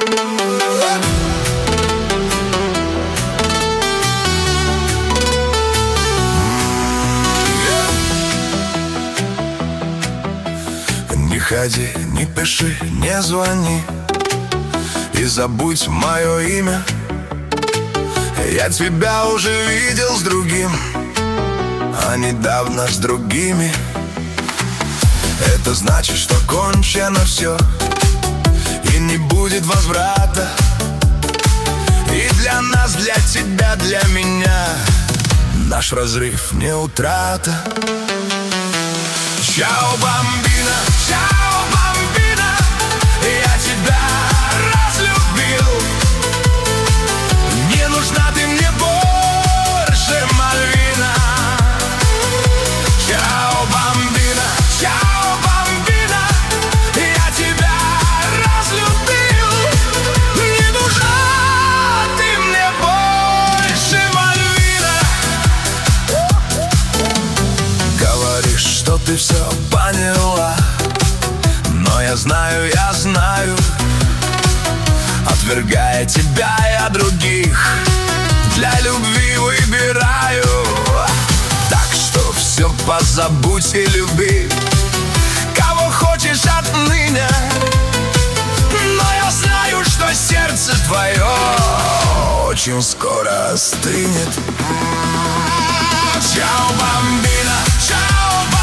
Не ходи, не пиши, не звони и забудь мое имя. Я тебя уже видел с другим, а недавно с другими. Это значит, что кончено все, и не будет возврата. И для нас, для тебя, для меня наш разрыв не утрата. Чао, бамбина, чао, бамбина, я тебя разлюбил. Не нужна ты мне больше, Мальвина. Чао, бамбина, чао, бамбина, я тебя разлюбил. Не нужна ты мне больше, Мальвина. Говоришь, что ты все поняла, но я знаю, отвергая тебя, я других для любви выбираю. Так что все позабудь и люби кого хочешь отныне. Но я знаю, что сердце твое очень скоро остынет. Чао, бамбина, чао, бамбина.